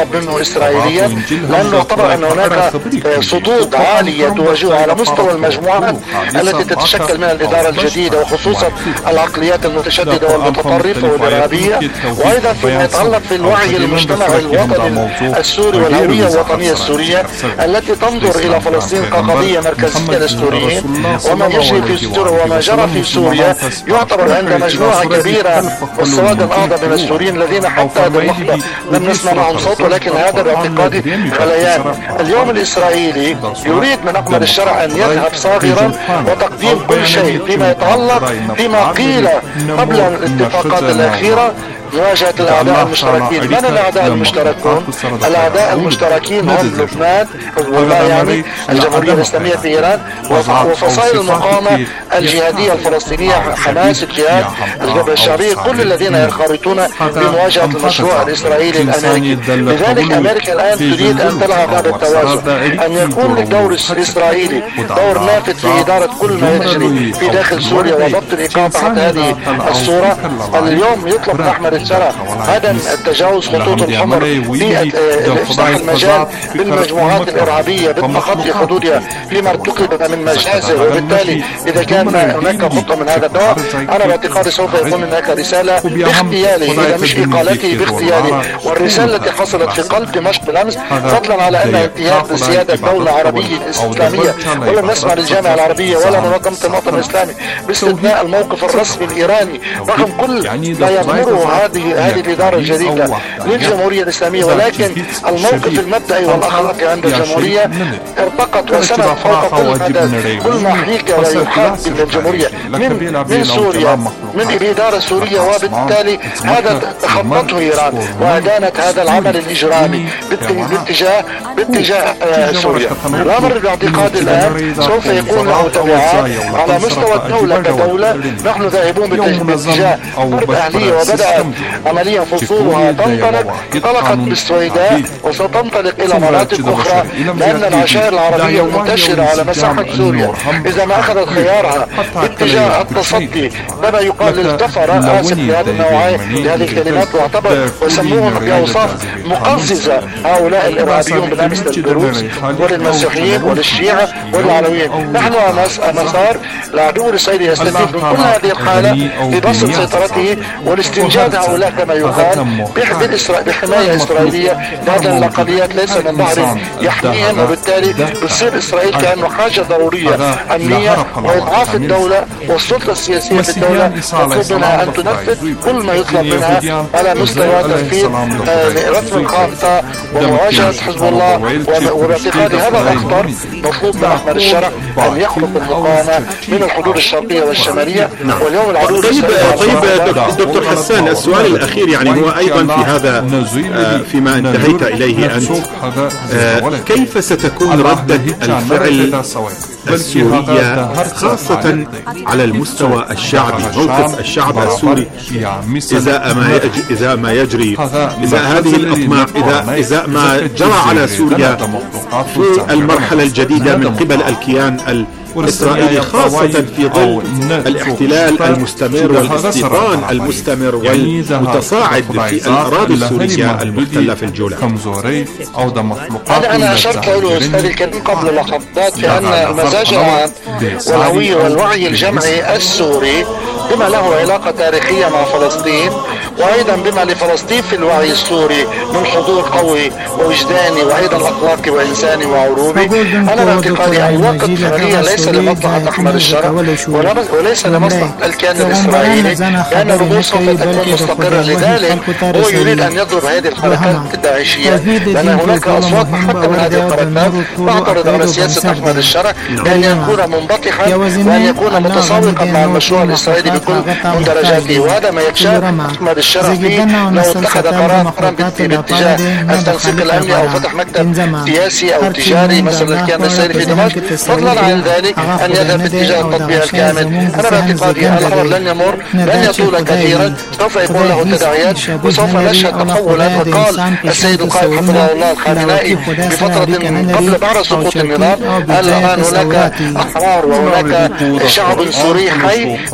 إسرائيليا، لأنه اعتبر أن هناك صدود عالية تواجهها على مستوى المجموعات التي تتشكل من الإدارة الجديدة، وخصوصا العقليات المتشددة والمتطرفة والإرهابية، وأيضا فيما يتعلق في الوعي المجتمعي الوطني السوري والهوية الوطنية السورية التي تنظر إلى فلسطين كقضية مركزية للسوريين. وما يجري في سوريا وما جرى في سوريا يعتبر عند مجموعة كبيرة والسواد الأعظم من السوريين الذين حتى هذه اللحظة لم نسمع معهم صوت، ولكن هذا باعتقادي غليان. اليوم الإسرائيلي يريد من أقمر الشرع أن يذهب صاغرا وتقديم كل شيء فيما يتعلق فيما قيل قبل الاتفاقات الأخيرة مواجهة الأعداء المشتركين. من الأعداء المشتركون؟ الأعداء المشتركين هم لبنان، حزب الله يعني، الجمهورية الإسلامية في إيران، وفصائل المقاومة الجهادية الفلسطينية، حماس، الجهاد، الجبهة الشعبية، كل الذين ينخرطون بمواجهة المشروع الإسرائيلي الأمريكي. لذلك أمريكا الآن تريد أن تلعب هذا التوازن، أن يكون للدور الإسرائيلي دور نافذ في إدارة كل ما يجري في داخل سوريا وضبط الإيقاع تحت هذه الصورة. اليوم يطلب من أحمد الشرع عدم التجاوز خطوط الحمر في إفتاح المجال بالمجموعات الإرهابية بالتخطي حدودها فيما ارتكب من مجازر، وبالتالي إذا كان هناك خطة من هذا النوع أنا باعتقادي سوف يكون هناك رسالة باغتياله، إذا مش إقالته باغتياله. والرسالة التي حصلت في قلب دمشق بالأمس فضلا على أنها انتهاك بسيادة دولة عربية إسلامية، ولم نسمع للجامعة العربية ولا منظمة المؤتمر الإسلامي باستثناء الموقف الرسمي الإيراني رغم كل ما يظهره هذه الإدارة الجديدة للجمهورية الإسلامية، ولكن الموقف المبدئي والأخلاقي عند الجمهورية ارتقت وسمت فوق كل حدث، كل ما حيك ويحاك بالجمهورية من سوريا، من الإدارة السورية، وبالتالي هذا تخطته إيران وأدانت هذا العمل الإجرامي باتجاه سوريا. الأمر باعتقادي الآن سوف يكون له تبعات على مستوى الدولة كدولة. نحن ذاهبون باتجاه حرب أهلية وبدأت عمليا فصولها انطلقت بالسويداء وستنطلق إلى مناطق أخرى، لأن العشائر العربية المنتشرة على مساحة سوريا إذا ما أخذت خيارها باتجاه التصدي لما يقال للكفرة، آسف لهذه النوعية لهذه الكلمات، واعتبر وسموهم بأوصاف مقززة هؤلاء الإرهابيون بالأمس للدروز وللمسيحيين وللشيعة والعلويين. نحن مسار العدو الإسرائيلي يستفيد من كل هذه الحالة لبسط سيطرته والاستنجاد هؤلاء كما يقال بحماية إسرائيلية لهذه الأقليات ليس من ظهر يحميهم، وبالتالي بتصير إسرائيل كأنه حاجة ضرورية أمنية، وإضعاف الدولة والسلطة السياسية في الدولة مطلوب منها أن تنفذ كل ما يطلب منها على مستوى تنفيذ رسم الخارطة ومواجهة حزب الله. وباعتقادي هذا الأخطر مطلوب من أحمد الشرع أن يخلق المقاومة من الحدود الشرقية والشمالية. واليوم العدو طيب دكتور حسان، السؤال الأخير يعني هو أيضا في هذا فيما انتهيت إليه أنت، كيف ستكون ردة الفعل السورية خاصة على المستوى الشعبي، موقف الشعب السوري إذا ما يجري، إذا هذه الأطماع، إذا ما جرى على سوريا في المرحلة الجديدة من قبل الكيان الإسرائيلي، خاصة في ظل الاحتلال المستمر والاستيطان المستمر والمتصاعد في الأراضي السورية المحتلة في الجولان. أنا أشرت له أستاذ الكريم قبل لحظات في أن المزاج العام والهوية والوعي الجمعي السوري بما له علاقة تاريخية مع فلسطين، وأيضا بما لفلسطين في الوعي السوري من حضور قوي ووجداني وأيضا أخلاقي وإنساني وعروبي. أنا باعتقادي الوقت حاليا ليس لمصلحة أحمد الشرع وليس لمصلحة الكيان الإسرائيلي، لأن الأمور سوف تكون مستقرة. لذلك هو يريد أن يضرب هذه الحركات الداعشية، لأن هناك أصوات حتى من هذه الحركات تعترض على سياسة أحمد الشرع بأن يكون منبطحا وأن يكون متسابقا مع المشروع الإسرائيلي بكل مندرجاته، وهذا ما يخشى أحمد الشرع فيه لو اتخذ قرارا باتجاه التنسيق الأمني أو فتح مكتب سياسي أو تجاري مثل الكيان الإسرائيلي في دمشق، فضلا عن ذلك أن يذهب باتجاه التطبيع الكامل. أنا باعتقادي الأمر لن يمر، لن يطول كثيرا، سوف يكون له تداعيات وسوف نشهد تحولا. وقال السيد القائد حفظه الله الخامنائي بفترة قبل بعد سقوط النظام، قال الآن هناك أحرار وهناك شعب سوري حي لا يمكن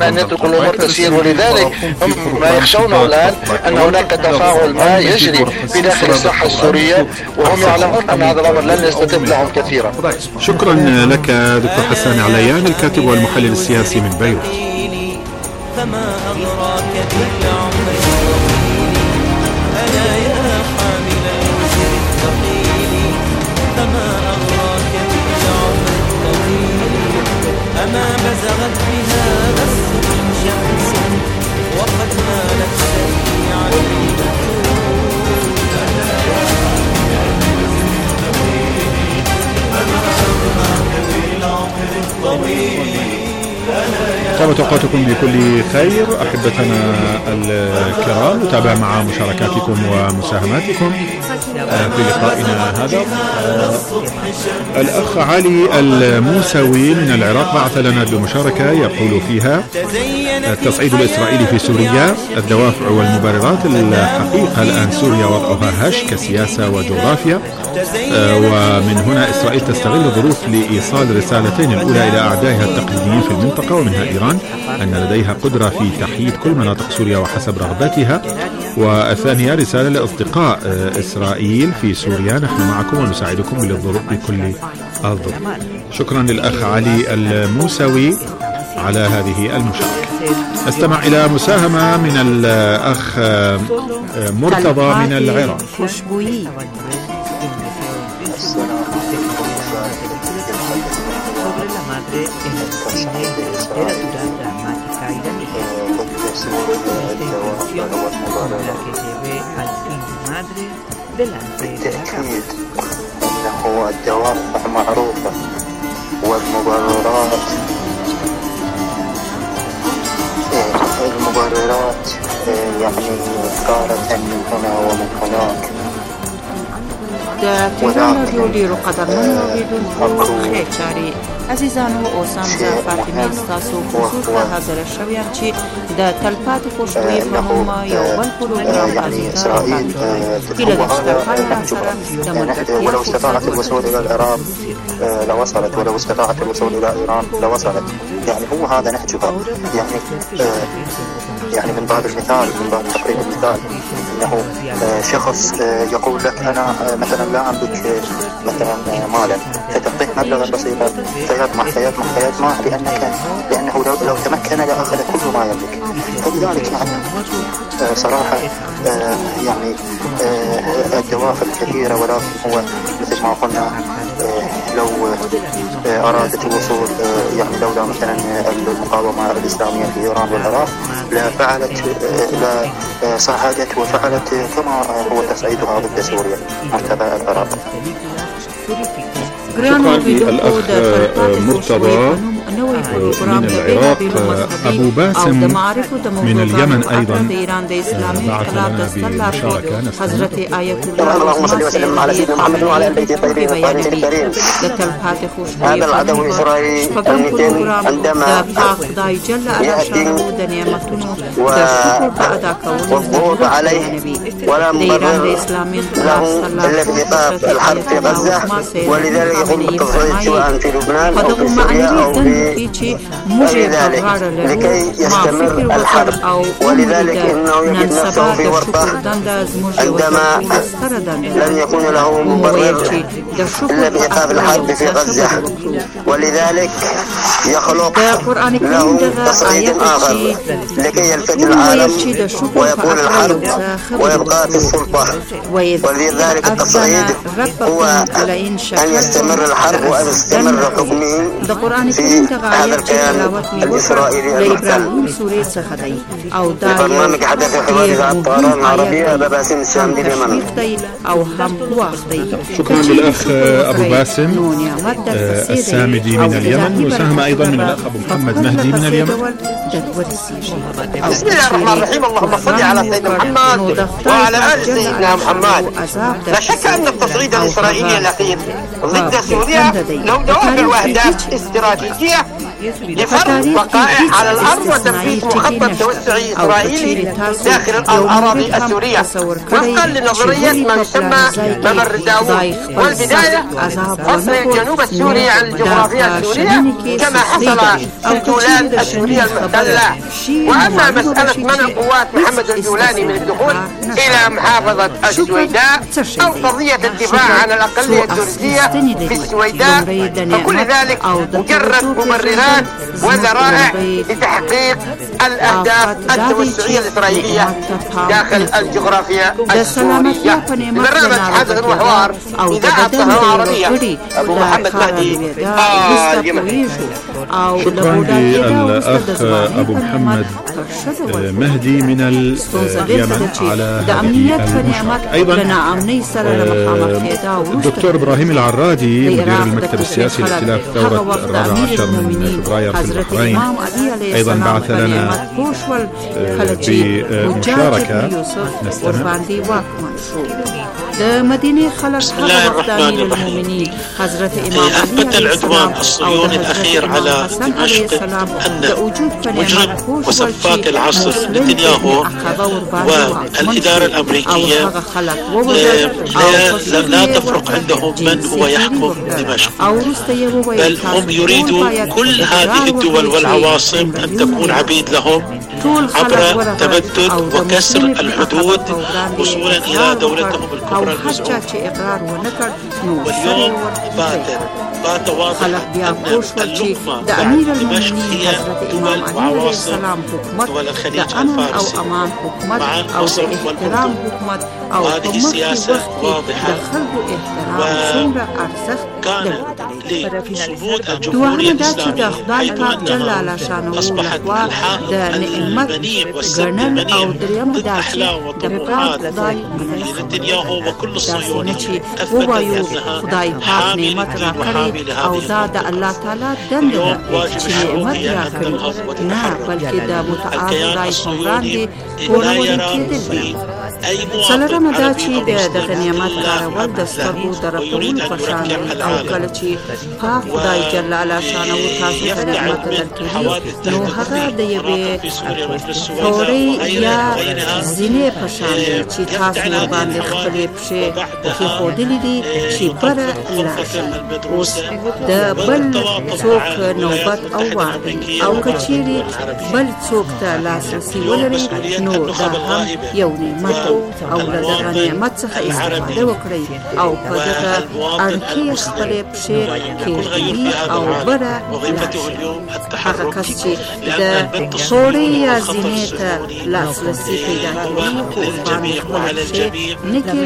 يمكن أن يتركوا الأمور تسير، ولذلك هم ما يخشون الآن أن هناك تفاعل ما يجري في داخل الساحة السورية، وهم يعلمون أن هذا الأمر لن يستتب لهم كثيرا. شكرا لك دكتور حسان عليان، الكاتب والمحلل السياسي من بيروت. فما أغراك بالعمر الطويل ألا يا حامل الوزر الثقيل، فما أغراك بالعمر الطويل أما بزغت بها بس من شمس وقد مالت سريعا للبتول، ألا يا حامل الوزر الثقيل فما أغراك بالعمر الطويل. طابت أوقاتكم بكل خير أحبتنا الكرام، نتابع مع مشاركاتكم ومساهماتكم في لقائنا هذا. الأخ علي الموسوي من العراق بعث لنا بمشاركة يقول فيها: التصعيد الإسرائيلي في سوريا، الدوافع والمبررات. الحقيقة الآن سوريا وضعها هش كسياسة وجغرافيا، ومن هنا إسرائيل تستغل الظروف لإيصال رسالتين: الأولى إلى أعدائها التقليديين في المنطقة ومنها إيران أن لديها قدرة في تحييد كل مناطق سوريا وحسب رغبتها، والثانية رسالة لأصدقاء إسرائيل في سوريا: نحن معكم ونساعدكم بكل الظروف. شكرا للأخ علي الموسوي على هذه المشاركة. استمع إلى مساهمة من الأخ مرتضى من العراق. بالتأكيد أنه الدوافع معروفة والمبررات يعني تارة من هنا ومن هناك. تیران رادیو قدرمن اوریدونکو خیلی عزیزانو اوسان ز فاطمه استاسو خصوص ته حاضر شویم چې د تلپات خوشبوئی په نوم یو بل پروګرام عزیزانو ولو استطاعت الوصول إلى العراق لوصلت، ولو استطاعت الوصول إلى إيران لوصلت. يعني هو هذا نهجها، يعني من باب المثال، من باب تقريب المثال، انه شخص يقول لك انا مثلا لا املك مثلا مالا، فتعطيه مبلغا بسيطا فيطمح لانه لو تمكن لاخذ كل ما يملك. فلذلك نعم صراحه يعني الدوافع كثيره، ولكن هو مثل ما قلنا لو أرادت الوصول يعني دولة مثلا المقاومة الإسلامية في إيران والعراق لا صعدت وفعلت كما هو تصعيدها ضد سوريا مرتبى العراق. شكرا للأخ مرتضى من العراق. أبو باسم من اليمن أيضا بعث لنا بمشاركة نستمع. اللهم صل وسلم على سيدنا محمد وعلى آل بيته الطيبين الطاهرين الكريم. هذا العدو الإسرائيلي المتين عندما يهدم والضغوط عليه ولا مبرر له إلا بإيقاف الحرب في غزة، ولذلك يقوم بالتصعيد سواء في لبنان أو في سوريا أو في ولذلك لكي يستمر الحرب، ولذلك إنه يجد نفسه في ورطة عندما لن يكون له مبرر إلا بإيقاف الحرب في غزة، ولذلك يخلق له تصعيد آخر لكي يلفت العالم ويكون الحرب ويبقى في السلطة. ولذلك التصعيد هو أن يستمر الحرب وأن يستمر حكمه في هذا الكيان الإسرائيلي المحتل. برنامج حدث حوادث الطيران العربية أبا باسم السام باليمن. شكرا للأخ أبو باسم السامدي من اليمن، وساهم أيضا من الأخ أبو محمد مهدي من اليمن. بسم الله الرحمن الرحيم. اللهم صل على سيدنا محمد وعلى آل سيدنا محمد. لا شك أن التصعيد الإسرائيلي الأخير ضد سوريا له دوافع وأهداف استراتيجية لفرض وقائع على الأرض وتنفيذ مخطط توسعي إسرائيلي داخل الأراضي السورية وفقا لنظرية ما يسمى ممر داوود. والبداية فصل الجنوب السوري عن الجغرافيا السورية كما حصل في الجولان السورية المحتلة. وأما مسألة منع قوات محمد الجولاني من الدخول إلى محافظة السويداء أو قضية الدفاع عن الأقلية الدرزية في السويداء فكل ذلك مجرد مبررات وذرائع لتحقيق الأهداف التوسعية الإسرائيلية داخل الجغرافيا السورية. برنامج حدث وحوار إذاعة القاهرة العربية أبو محمد مهدي شكرا للأخ أبو محمد مهدي من اليمن على هذه المشاركة. أيضا الدكتور إبراهيم العرادي مدير المكتب السياسي لائتلاف ثورة 14 من فبراير في البحرين أيضا بعث لنا بمشاركة نستمع. بسم الله الرحمن الرحيم. أثبت العدوان الصهيوني الأخير على دمشق أن مجرم وسفاك العصر نتنياهو والإدارة الأمريكية لا تفرق عندهم من هو يحكم دمشق، بل هم يريدوا كل هذه الدول والعواصم أن تكون عبيد لهم عبر تمدد وكسر الحدود وصولا إلى دولتهم الكبرى المزعومة. واليوم بات واضح أن اللقمة دمشق هي دول وعواصم دول الخليج الفارسي مع مصر والأردن، وهذه السياسة واضحة وكان لصمود الجمهورية الإسلامية حيث أنها أصبحت الحائط المنيع والسد المنيع ضد أحلام وطموحات نتنياهو وكل الصهيونيين أثبتت أنها حامي للدين وحامي لهذه المنطقة. اليوم واجب الشعوبية أن تنهض وتتحرك. الكيان الصهيوني لا يرى في أي مواطن عربي أو مسلم إلا معتزة ويريد أن يركب العالم ويفتعل من حوادث تحدث في سوريا مثل السويداء وغيرها يفتعل هذه الحوادث وبعدها يخطط الخطة المدروسة والتواطؤ مع الأمريكية والعربية. اليوم مسؤولية النخب الغائبة والمواطن العربي والمواطن المسلم يكون غير في هذا العالم وظيفته اليوم التحرك، لأن البنت الصهيونية والخطر الصهيوني واحد للجميع وعلى الجميع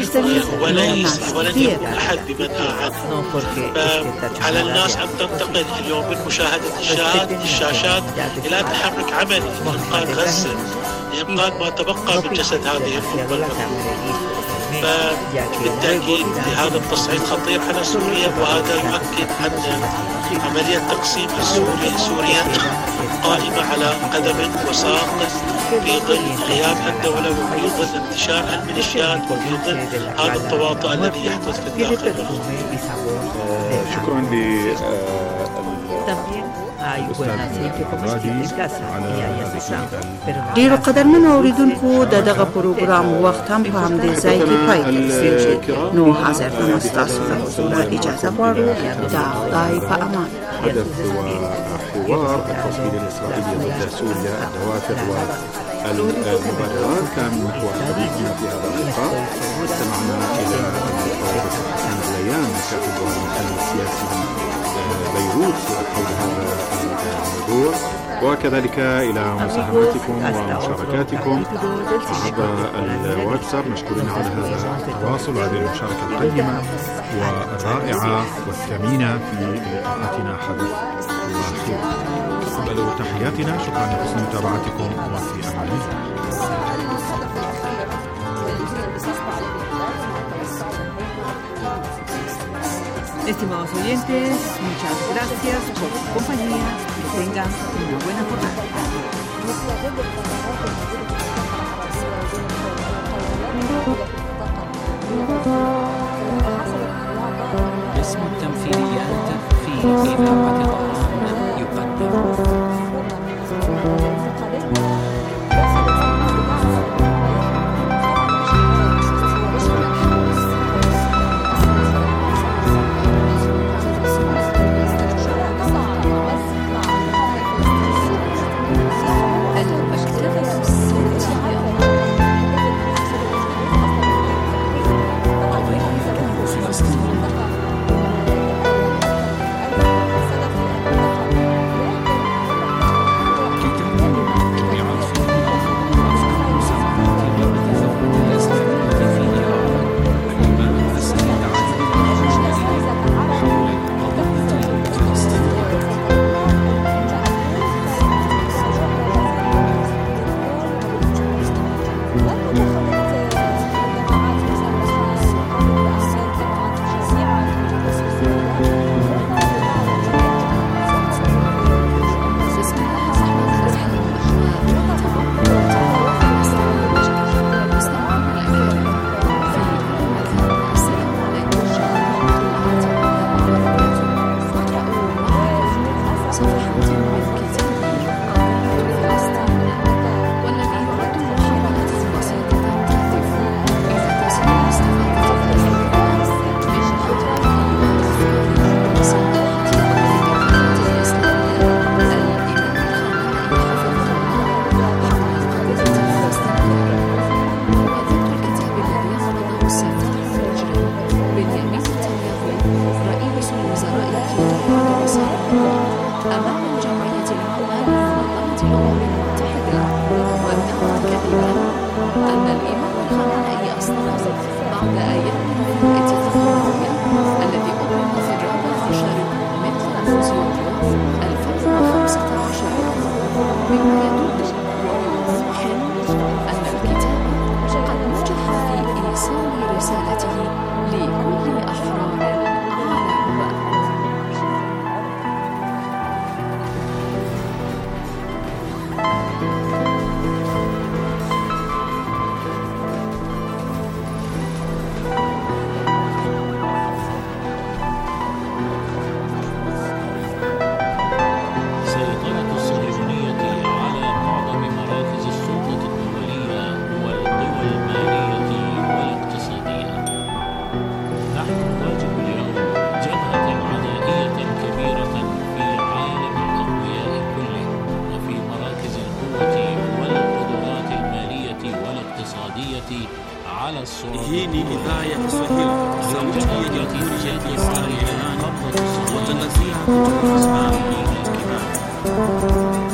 ولن يكون أحد بمنأى عنه. فعلى الناس أن تنتقل اليوم من مشاهدة الشاشات إلى تحرك عملي لإنقاذ غزة، لإنقاذ ما تبقى من جسد هذه الأمة المظلومة. فبالتأكيد هذا التصعيد خطير على سوريا، وهذا يؤكد أن عملية تقسيم سوريا قائمة على قدم وساق في ظل غياب الدولة وفي ظل انتشار الميليشيات وفي ظل هذا التواطؤ الذي يحدث في الداخل. شكرا ډیرو قدرمنو اوریدونکو د دغه پروګرام وخت هم په همدې ځای کې پای ته رسیږي. نو حاضر نو ستاسو له حضوره اجازه غواړو. دا خدای په امان. حدث وحوار التصعيد الإسرائيلي ضد سوريا، الدوافع والمبادرات كان محور حديثنا في هذا اللقاء. استمعنا إلى الدكتور حسن غليان كاتب والمحلل السياسي بيروت حول هذا الموضوع، وكذلك إلى مساهماتكم ومشاركاتكم عبر الواتساب. مشكورين على هذا التواصل وهذه المشاركة القيمة والرائعة والثمينة في لقاءاتنا حدث وحوار. تقبلوا تحياتنا، شكرا لحسن متابعتكم وفي أمان الله. Estimados oyentes, muchas gracias por su compañía y tengan una buena jornada. اسم التمثيليات في إذاعة قرآن يقدم Hii ni idhaa ya Kiswahili ya Jamhuri ya Kiislamu ya Iran, watangazia kutoka Islam.